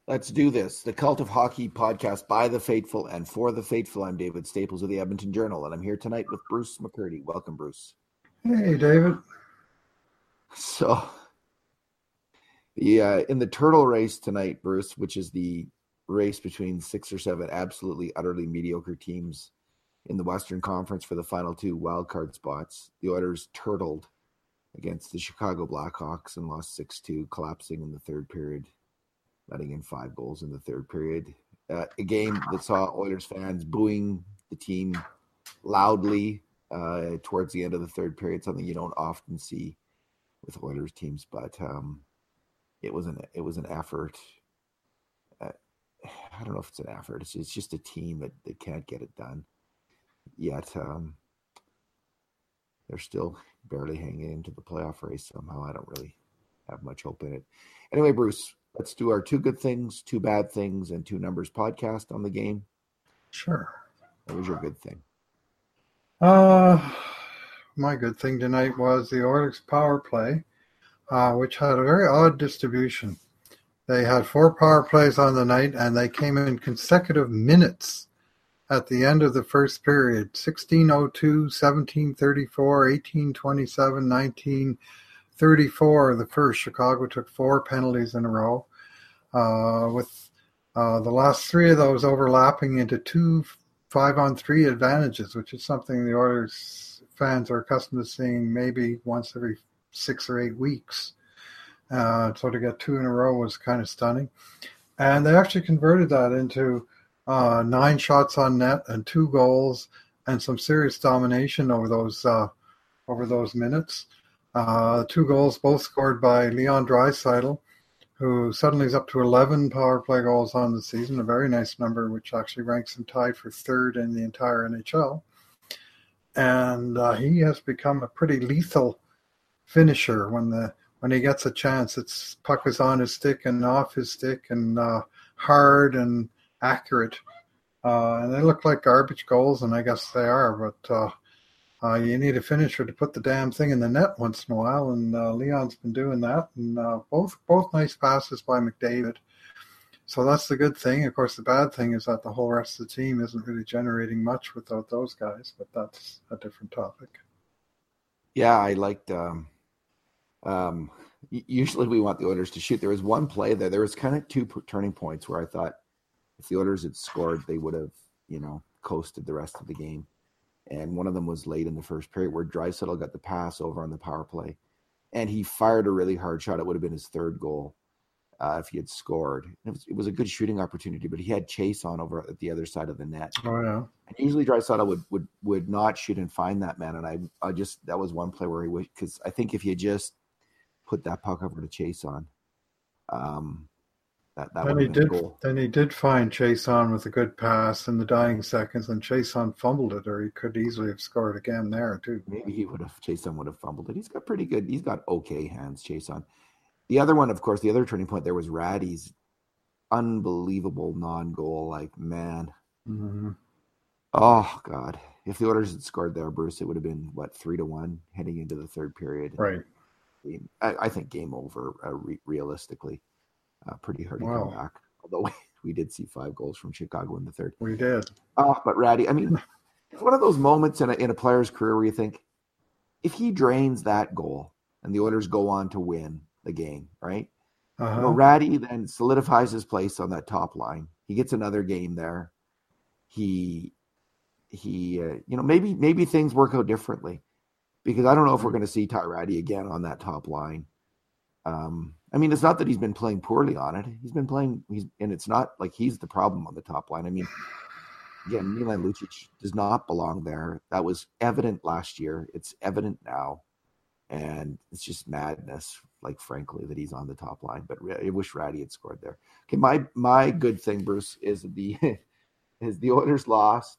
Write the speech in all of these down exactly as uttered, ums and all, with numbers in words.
Let's do this. The Cult of Hockey podcast by the faithful and for the faithful. I'm David Staples of the Edmonton Journal, and I'm here tonight with Bruce McCurdy. Welcome, Bruce. Hey, David. So, yeah, in the turtle race tonight, Bruce, which is the race between six or seven absolutely, utterly mediocre teams in the Western Conference for the final two wildcard spots, the Oilers turtled against the Chicago Blackhawks and lost six two, collapsing in the third period, letting in five goals in the third period. Uh, a game that saw Oilers fans booing the team loudly uh, towards the end of the third period, something you don't often see with Oilers teams, but um, it was an it was an effort. Uh, I don't know if it's an effort. It's, it's just a team that, that can't get it done. Yet um, they're still barely hanging into the playoff race somehow. I don't really have much hope in it. Anyway, Bruce, let's do our two good things, two bad things, and two numbers podcast on the game. Sure. What was your good thing? Uh, my good thing tonight was the Oilers power play, uh, which had a very odd distribution. They had four power plays on the night, and they came in consecutive minutes at the end of the first period. sixteen oh two, seventeen thirty-four, eighteen twenty-seven, nineteen thirty-four. The first, Chicago took four penalties in a row, uh, with uh, the last three of those overlapping into two five-on-three advantages, which is something the Oilers fans are accustomed to seeing maybe once every six or eight weeks. Uh, so to get two in a row was kind of stunning. And they actually converted that into uh, nine shots on net and two goals and some serious domination over those uh, over those minutes. Uh, two goals, both scored by Leon Draisaitl, who suddenly is up to eleven power play goals on the season, a very nice number, which actually ranks him tied for third in the entire N H L. And uh, he has become a pretty lethal finisher when the when he gets a chance. It's puck is on his stick and off his stick and uh, hard and accurate. Uh, and they look like garbage goals, and I guess they are, but uh, uh, you need a finisher to put the damn thing in the net once in a while, and uh, Leon's been doing that. And uh, both both nice passes by McDavid. So that's the good thing. Of course, the bad thing is that the whole rest of the team isn't really generating much without those guys, but that's a different topic. Yeah, I liked um, – um, usually we want the Oilers to shoot. There was one play there. There was kind of two turning points where I thought if the Oilers had scored, they would have, you know, coasted the rest of the game. And one of them was late in the first period where Draisaitl got the pass over on the power play. And he fired a really hard shot. It would have been his third goal uh, if he had scored. It was, it was a good shooting opportunity, but he had Chase on over at the other side of the net. Oh, yeah. And usually Draisaitl would, would, would not shoot and find that man. And I, I just, that was one play where he would, because I think if he had just put that puck over to Chase on, um, that, that Then would he have been did. a goal. Then he did find Chason with a good pass in the dying seconds, and Chason fumbled it, or he could easily have scored again there too. Maybe he would have. Chason would have fumbled it. He's got pretty good. He's got okay hands. Chason. The other one, of course, the other turning point there was Raddy's unbelievable non-goal. Like man, Mm-hmm. oh god! If the Oilers had scored there, Bruce, it would have been what three to one heading into the third period. Right. I, I think game over. Uh, re- realistically. Uh, pretty hard to Wow. come back. Although we, we did see five goals from Chicago in the third. We did. Oh, but Ratty, I mean, it's one of those moments in a, in a player's career where you think, if he drains that goal and the Oilers go on to win the game, right? Uh-huh. You know, Ratty then solidifies his place on that top line. He gets another game there. He, he, uh, you know, maybe maybe things work out differently because I don't know if we're going to see Ty Ratty again on that top line. Um, I mean, it's not that he's been playing poorly on it. He's been playing, he's, and it's not like he's the problem on the top line. I mean, again, Milan Lucic does not belong there. That was evident last year. It's evident now. And it's just madness, like, frankly, that he's on the top line. But I wish Ratty had scored there. Okay, my my good thing, Bruce, is the is the Oilers lost,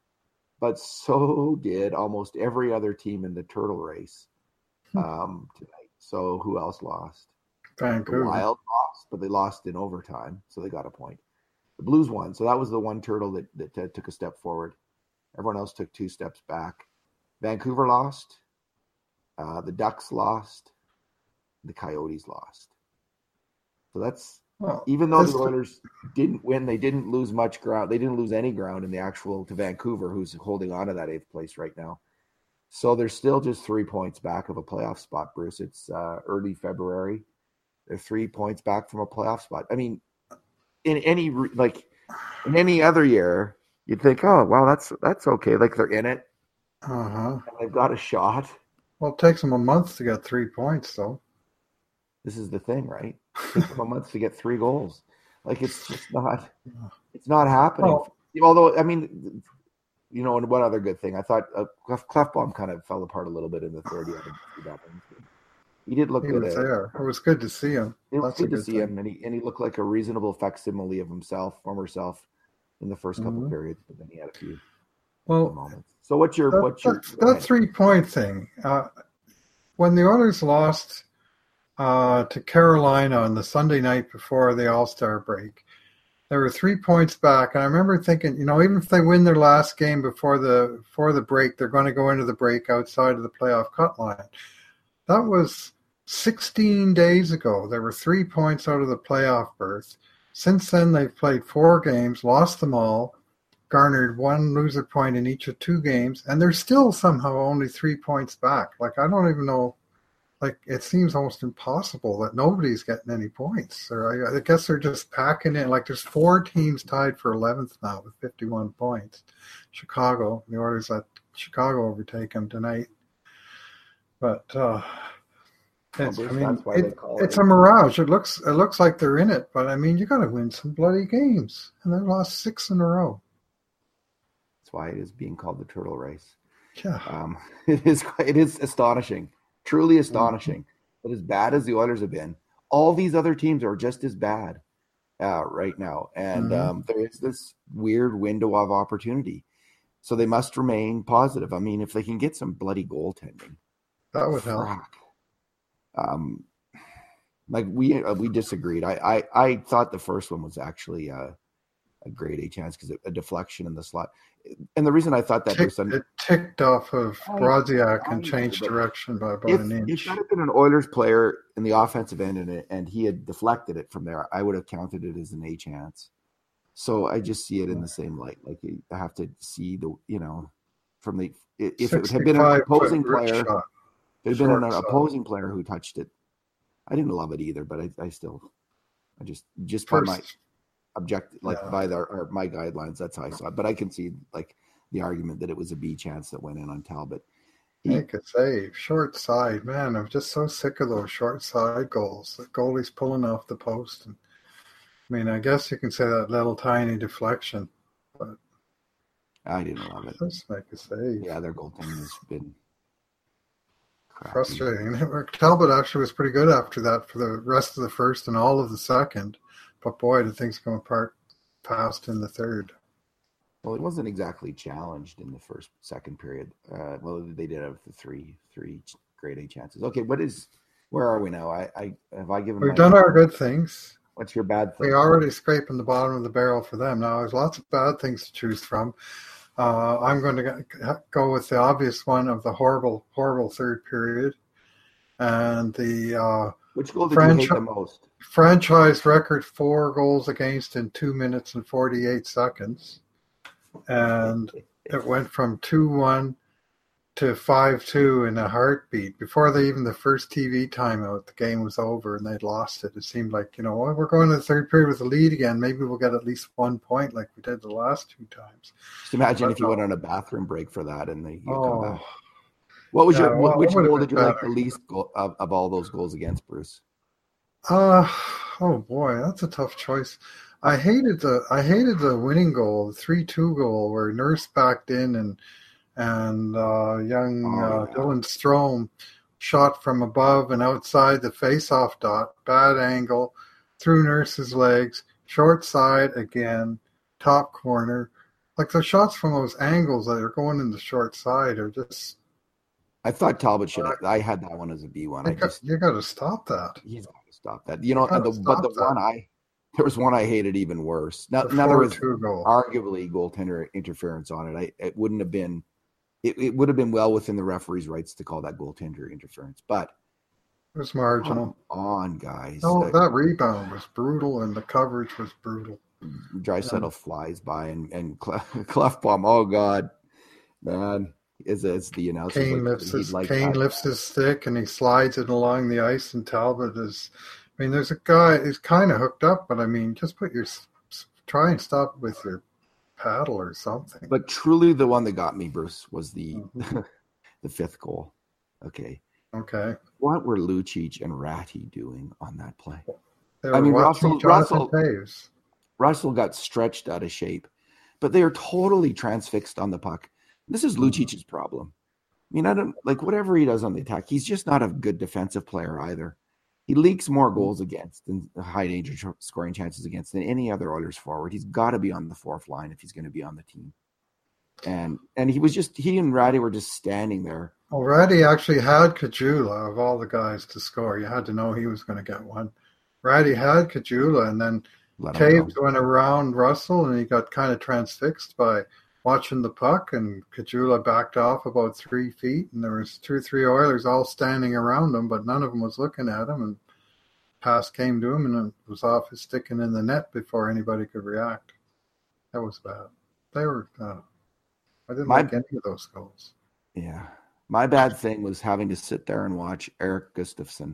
but so did almost every other team in the Turtle race um, tonight. So who else lost? Vancouver. The Wild lost, but they lost in overtime, so they got a point. The Blues won, so that was the one Turtle that, that uh, took a step forward. Everyone else took two steps back. Vancouver lost. Uh, the Ducks lost. The Coyotes lost. So that's Well, Even though the it's, Oilers didn't win, they didn't lose much ground. They didn't lose any ground in the actual to Vancouver, who's holding on to that eighth place right now. So they're still just three points back of a playoff spot, Bruce. It's uh, early February. They're three points back from a playoff spot. I mean, in any like in any other year, you'd think, oh, well, that's that's okay. Like they're in it. uh-huh. They've got a shot. Well, it takes them a month to get three points, though. This is the thing, right? It takes them a month to get three goals. Like it's just not, it's not happening. Well, Although, I mean, you know, and one other good thing, I thought uh, Clefbaum kind of fell apart a little bit in the third. He did look he good. was At, there. It was good to see him. it was That's good a to good see thing. him, and he and he looked like a reasonable facsimile of himself, former self, in the first couple Mhm. periods. But then he had a few Well, moments. So what's your that, what's your that, that three-point thing, uh, when the Oilers lost uh, to Carolina on the Sunday night before the All-Star break, they were three points back, and I remember thinking, you know, even if they win their last game before the before the break, they're going to go into the break outside of the playoff cut line. That was sixteen days ago. They were three points out of the playoff berth. Since then, they've played four games, lost them all, garnered one loser point in each of two games, and they're still somehow only three points back. Like, I don't even know. Like, it seems almost impossible that nobody's getting any points. Or I, I guess they're just packing in. Like, there's four teams tied for eleventh now with fifty-one points. Chicago, the Oilers let Chicago overtake them tonight. But uh, it's, Bruce, I mean, that's why it, they call it's it. a mirage. It looks it looks like they're in it, but I mean, you got to win some bloody games, and they lost six in a row. That's why it is being called the turtle race. Yeah, Um, it is it is astonishing, truly astonishing. Mm-hmm. But as bad as the Oilers have been, all these other teams are just as bad uh, right now, and mm-hmm. um, there is this weird window of opportunity. So they must remain positive. I mean, if they can get some bloody goaltending, that would help. Um, like we uh, we disagreed. I, I I thought the first one was actually uh, a grade A chance because a deflection in the slot. And the reason I thought that Tick, was it ticked off of Brodziak and changed direction by about if, an inch. If that had been an Oilers player in the offensive end and, it, and he had deflected it from there, I would have counted it as an A chance. So I just see it in the same light. Like you have to see the, you know, from the, if it had been an opposing player, if it had been an opposing player who touched it, I didn't love it either, but I, I still, I just, just by my object, like yeah. by the, or my guidelines, that's how I saw it. But I can see like the argument that it was a B chance that went in on Talbot. He, Make a save, short side, man. I'm just so sick of those short side goals. The goalie's pulling off the post. And I mean, I guess you can say that little tiny deflection, but I didn't love it. Let's make a save. Yeah, their goaltending has been crappy. Frustrating. Talbot actually was pretty good after that for the rest of the first and all of the second. But boy, did things come apart fast in the third. Well, it wasn't exactly challenged in the first, second period. Uh, well, they did have the three, three grade A chances. Okay, what is? Where are we now? I, I have I given. We've done our good things. What's your bad thing? We're already scraping the bottom of the barrel for them. Now, there's lots of bad things to choose from. Uh, I'm going to go with the obvious one of the horrible, horrible third period, and the uh, which goal did franchi- you hate the most? Franchise record four goals against in two minutes and forty-eight seconds, and it went from two one to five two in a heartbeat. Before they even the first T V timeout, the game was over and they'd lost it. It seemed like, you know, well, we're going to the third period with a lead again. Maybe we'll get at least one point like we did the last two times. Just imagine but if you no. went on a bathroom break for that and they oh, come back. What was yeah, your well, which goal did you better. like the least goal of, of all those goals against, Bruce? Uh oh boy, that's a tough choice. I hated the I hated the winning goal, the three two goal where Nurse backed in and and uh, young oh, uh, yeah. Dylan Strome shot from above and outside the face-off dot, bad angle, through Nurse's legs, short side again, top corner. Like the shots from those angles that are going in the short side are just. I thought Talbot should have. I had that one as a B one. You I got, just you got to stop that. He's got to stop that. You know, you and the, but the that. one I. There was one I hated even worse. Now, the now there was goal. arguably goaltender interference on it. I, it wouldn't have been. It, it would have been well within the referee's rights to call that goaltender interference. But It was marginal. Come on, guys. No, Uh, that rebound was brutal, and the coverage was brutal. Draisaitl um, flies by, and and Klefbom. Oh God, man, is it's the announcer. Kane like, lifts his like Kane that. lifts his stick and he slides it along the ice, and Talbot is. I mean, there's a guy who's kind of hooked up, but I mean, just put your try and stop it with your paddle or something. But truly, the one that got me, Bruce, was the mm-hmm. the fifth goal. Okay. Okay. What were Lucic and Ratty doing on that play? They were I mean, Russell Russell, Taves. Russell got stretched out of shape, but they are totally transfixed on the puck. This is Lucic's mm-hmm. problem. I mean, I don't like whatever he does on the attack. He's just not a good defensive player either. He leaks more goals against and high danger scoring chances against than any other Oilers forward. He's got to be on the fourth line if he's going to be on the team. And and he was just he and Ratty were just standing there. Well, Ratty actually had Kajula of all the guys to score. You had to know he was going to get one. Ratty had Kajula, and then Taves went around Russell, and he got kind of transfixed by watching the puck, and Kajula backed off about three feet, and there was two or three Oilers all standing around him, but none of them was looking at him, and pass came to him, and it was off his stick and in the net before anybody could react. That was bad. They were, uh, I didn't My, like any of those goals. Yeah. My bad thing was having to sit there and watch Erik Gustafsson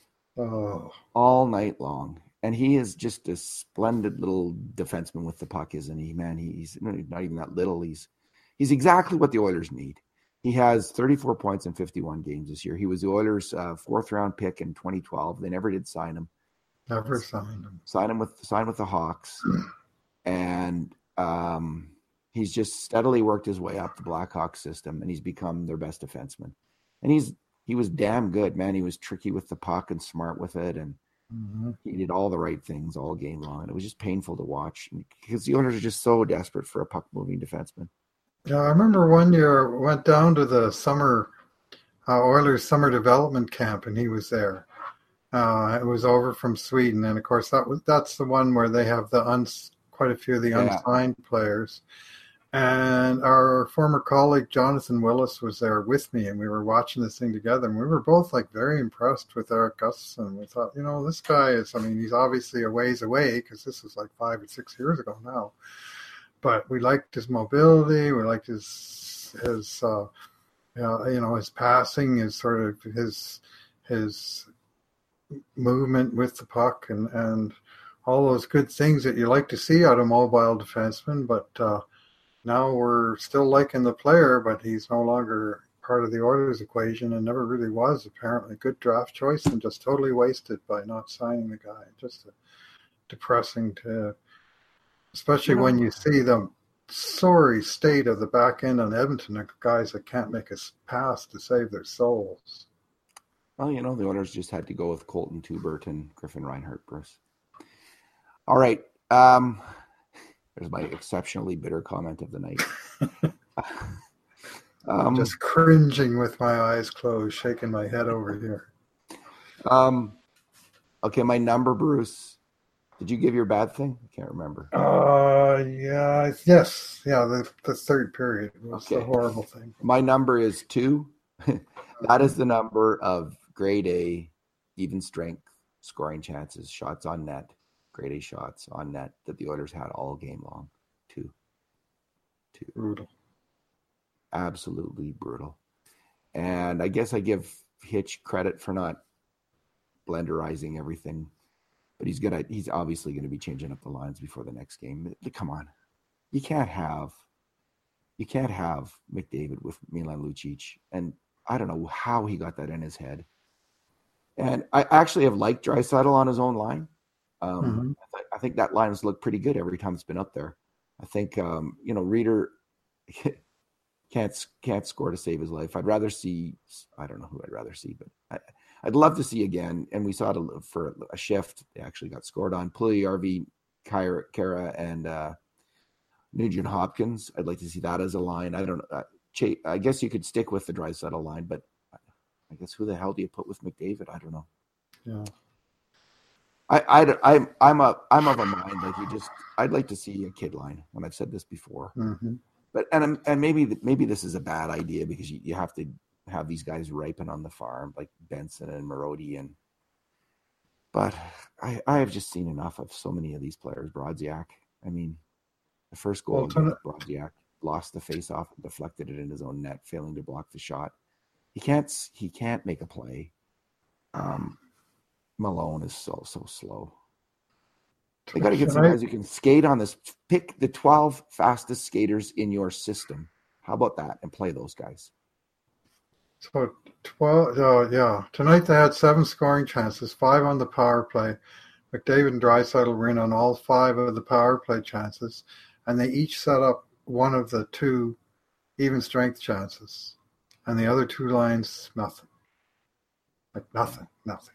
oh. all night long. And he is just a splendid little defenseman with the puck, isn't he? Man, he's not even that little. He's he's exactly what the Oilers need. He has thirty-four points in fifty-one games this year. He was the Oilers' uh, fourth round pick in twenty twelve. They never did sign him. Never signed him. Sign him with sign with the Hawks, and um, he's just steadily worked his way up the Blackhawks system, and he's become their best defenseman. And he's he was damn good, man. He was tricky with the puck and smart with it, and mm-hmm. he did all the right things all game long. And it was just painful to watch because the Oilers are just so desperate for a puck-moving defenseman. Yeah, I remember one year I went down to the summer uh, Oilers summer development camp, and he was there. Uh, it was over from Sweden, and of course that was that's the one where they have the uns quite a few of the yeah. unsigned players. And our former colleague Jonathan Willis was there with me, and we were watching this thing together, and we were both like very impressed with Erik Gustafsson. We thought, you know, this guy is, I mean, he's obviously a ways away because this was like five or six years ago now. But we liked his mobility, we liked his his uh, you know his passing, his sort of his his movement with the puck, and and all those good things that you like to see out of mobile defensemen. But uh, now we're still liking the player, but he's no longer part of the Oilers equation and never really was, apparently. Good draft choice and just totally wasted by not signing the guy. Just a depressing to, especially yeah. when you see the sorry state of the back end on Edmonton of guys that can't make a pass to save their souls. Well, you know, the Oilers just had to go with Colton Tubert and Griffin Reinhart, Bruce. All right. Um, there's my exceptionally bitter comment of the night. I'm um, just cringing with my eyes closed, shaking my head over here. Um, okay, my number, Bruce. Did you give your bad thing? I can't remember. Uh, yeah, yes, yeah. The the third period was okay. The horrible thing. My number is two. That is the number of grade A, even strength scoring chances, shots on net, grade A shots on net that the Oilers had all game long. Two, two. Brutal. Absolutely brutal. And I guess I give Hitch credit for not blenderizing everything, but he's gonna he's obviously gonna be changing up the lines before the next game. Come on. You can't have you can't have McDavid with Milan Lucic, and I don't know how he got that in his head. And I actually have liked Draisaitl on his own line. Um, mm-hmm. I, th- I think that line has looked pretty good every time it's been up there. I think um, you know Reeder can't can't score to save his life. I'd rather see. I don't know who I'd rather see, but I, I'd love to see again. And we saw it for a shift. They actually got scored on. Puljujarvi, Kyra, Kara, and uh, Nugent Hopkins. I'd like to see that as a line. I don't know. Uh, Ch- I guess you could stick with the Draisaitl line, but I guess who the hell do you put with McDavid? I don't know. Yeah. I, I, I'm, I'm, a, I'm of a mind like you just, I'd like to see a kid line, and I've said this before. Mm-hmm. But and and maybe maybe this is a bad idea because you, you have to have these guys ripen on the farm like Benson and Marody. And but I, I have just seen enough of so many of these players. Brodziak, I mean, the first goal well, against Brodziak, lost the face-off and deflected it in his own net, failing to block the shot. He can't he can't make a play. Um, Malone is so so slow. They got to get some guys who can skate on this. Pick the twelve fastest skaters in your system. How about that? And play those guys. So twelve, uh, yeah. Tonight they had seven scoring chances, five on the power play. McDavid and Draisaitl were in on all five of the power play chances, and they each set up one of the two even strength chances, and the other two lines nothing, like nothing, nothing.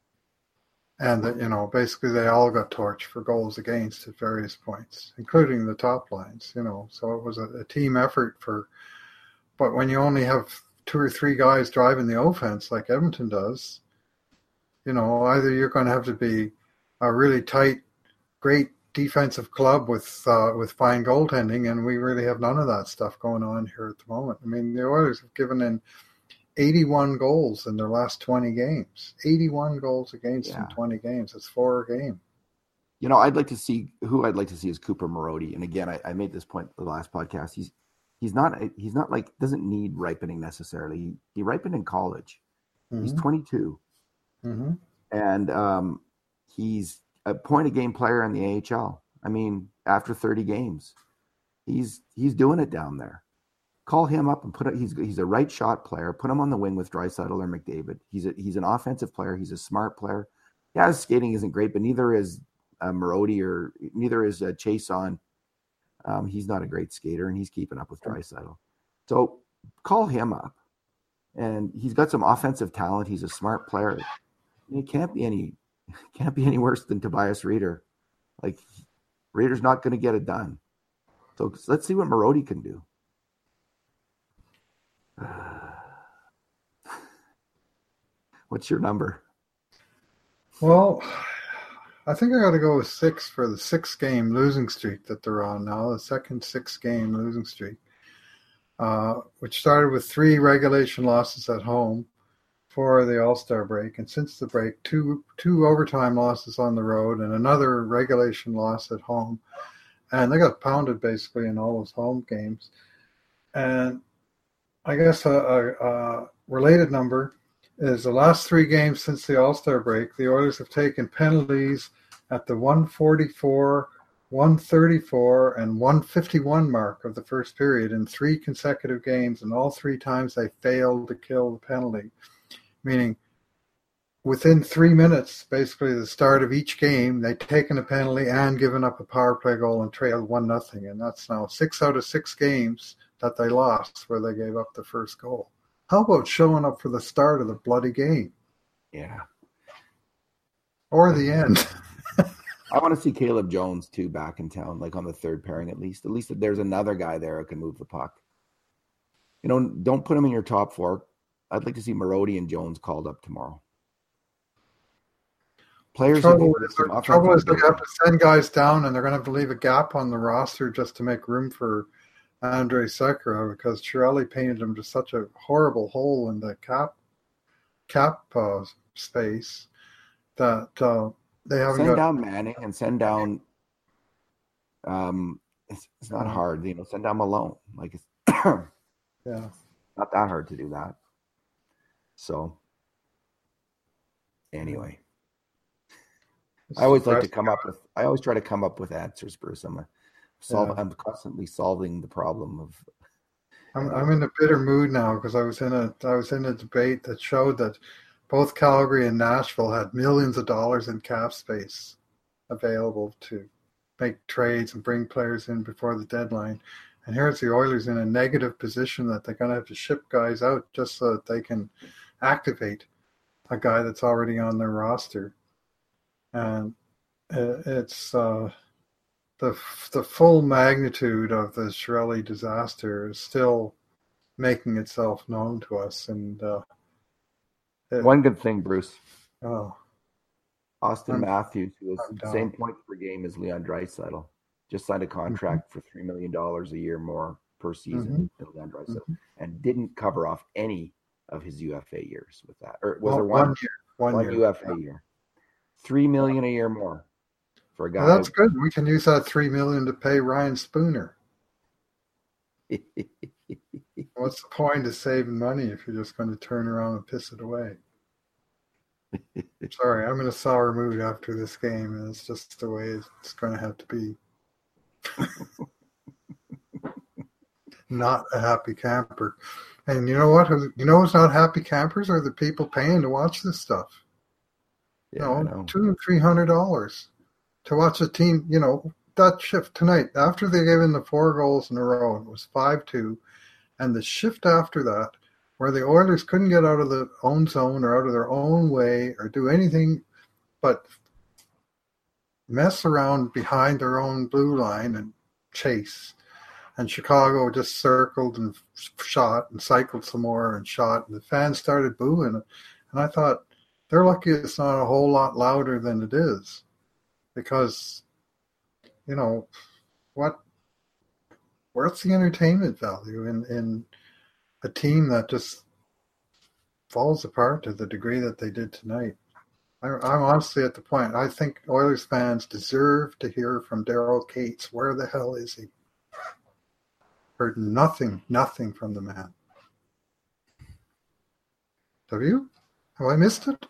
And, you know, basically they all got torched for goals against at various points, including the top lines, you know. So it was a, a team effort for, but when you only have two or three guys driving the offense like Edmonton does, you know, either you're going to have to be a really tight, great defensive club with uh, with fine goaltending, and we really have none of that stuff going on here at the moment. I mean, the Oilers have given in eighty-one goals in their last twenty games. eighty-one goals against yeah. in twenty games. It's four a game. You know, I'd like to see who I'd like to see is Cooper Marody. And again, I, I made this point in the last podcast. He's he's not he's not like doesn't need ripening necessarily. He, he ripened in college. Mm-hmm. He's twenty-two, mm-hmm. and um, he's a point a game player in the A H L. I mean, after thirty games, he's he's doing it down there. Call him up and put it. He's he's a right shot player. Put him on the wing with Draisaitl or McDavid. He's a, he's an offensive player. He's a smart player. Yeah, his skating isn't great, but neither is uh, Marody or neither is uh, Chiasson. Um, he's not a great skater, and he's keeping up with Draisaitl. So call him up, and he's got some offensive talent. He's a smart player. It can't be any can't be any worse than Tobias Rieder. Like Rieder's not going to get it done. So let's see what Marody can do. What's your number? Well, I think I got to go with six for the six-game losing streak that they're on now, the second six-game losing streak, uh, which started with three regulation losses at home for the All-Star break, and since the break, two two overtime losses on the road and another regulation loss at home, and they got pounded basically in all those home games. And I guess a, a, a related number is the last three games since the All-Star break, the Oilers have taken penalties at the one forty-four, one thirty-four, and one fifty-one mark of the first period in three consecutive games, and all three times they failed to kill the penalty, meaning within three minutes, basically the start of each game, they'd taken a penalty and given up a power play goal and trailed one nothing, and that's now six out of six games that they lost where they gave up the first goal. How about showing up for the start of the bloody game? Yeah. Or the end. I want to see Caleb Jones, too, back in town, like on the third pairing at least. At least there's another guy there who can move the puck. You know, don't put him in your top four. I'd like to see Marody and Jones called up tomorrow. Players the trouble, is, the trouble is they have to send guys down, and they're going to have to leave a gap on the roster just to make room for Andrej Sekera, because Chiarelli painted him to such a horrible hole in the cap cap uh, space that uh, they haven't send got... down Manning and send down. Um, it's, it's not hard, you know. Send down Malone, like it's yeah, not that hard to do that. So anyway, it's I always like to come up with. I always try to come up with answers, Bruce. I'm a Solve, yeah. I'm constantly solving the problem of. I'm I'm in a bitter mood now because I was in a I was in a debate that showed that both Calgary and Nashville had millions of dollars in cap space available to make trades and bring players in before the deadline, and here's the Oilers in a negative position that they're going to have to ship guys out just so that they can activate a guy that's already on their roster, and it's. Uh, The the full magnitude of the Chiarelli disaster is still making itself known to us. And uh, it, one good thing, Bruce. Oh, Austin I'm, Matthews, who has the same points per game as Leon Draisaitl, just signed a contract mm-hmm. for three million dollars a year more per season mm-hmm. than Leon Draisaitl, mm-hmm. and didn't cover off any of his U F A years with that. Or was Well, there one? one year. One, one year. U F A year. Three million a year more for a guy. Well, that's good. We can use that three million to pay Ryan Spooner. What's the point of saving money if you're just going to turn around and piss it away? Sorry, I'm in a sour mood after this game, and it's just the way it's going to have to be. Not a happy camper. And you know what? You know who's not happy campers are the people paying to watch this stuff. Yeah, you know, two and three hundred dollars to watch a team. You know, that shift tonight after they gave in the four goals in a row, it was five two, and the shift after that, where the Oilers couldn't get out of their own zone or out of their own way or do anything but mess around behind their own blue line and chase. And Chicago just circled and shot and cycled some more and shot. And the fans started booing. And I thought, they're lucky it's not a whole lot louder than it is. Because, you know, what, what's the entertainment value in, in a team that just falls apart to the degree that they did tonight? I, I'm honestly at the point, I think Oilers fans deserve to hear from Daryl Cates. Where the hell is he? Heard nothing, nothing from the man. Have you? Have I missed it?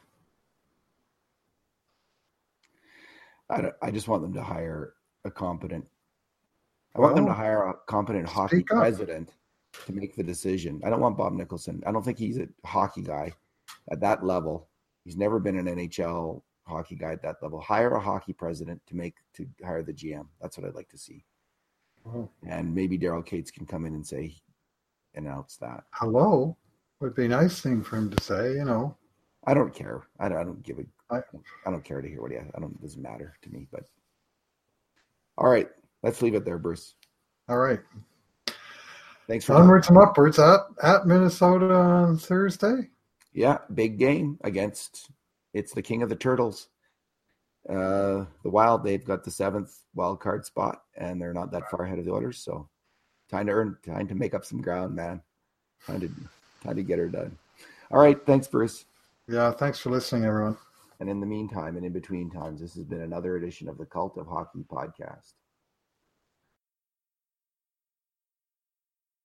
I, don't, I just want them to hire a competent. I want well, them to hire a competent hockey up. president to make the decision. I don't want Bob Nicholson. I don't think he's a hockey guy at that level. He's never been an N H L hockey guy at that level. Hire a hockey president to make to hire the G M. That's what I'd like to see. Oh. And maybe Daryl Cates can come in and say, announce that. Hello would be a nice thing for him to say, you know. I don't care. I don't, I don't give a. I, I don't care to hear what he has. I don't. It doesn't matter to me. But all right, let's leave it there, Bruce. All right. Thanks for onwards talking. and upwards at at Minnesota on Thursday. Yeah, big game against. It's the King of the Turtles. Uh, the Wild, they've got the seventh wild card spot, and they're not that far ahead of the Oilers. So, time to earn, time to make up some ground, man. Time to, time to get her done. All right, thanks, Bruce. Yeah, thanks for listening, everyone. And in the meantime, and in between times, this has been another edition of the Cult of Hockey podcast.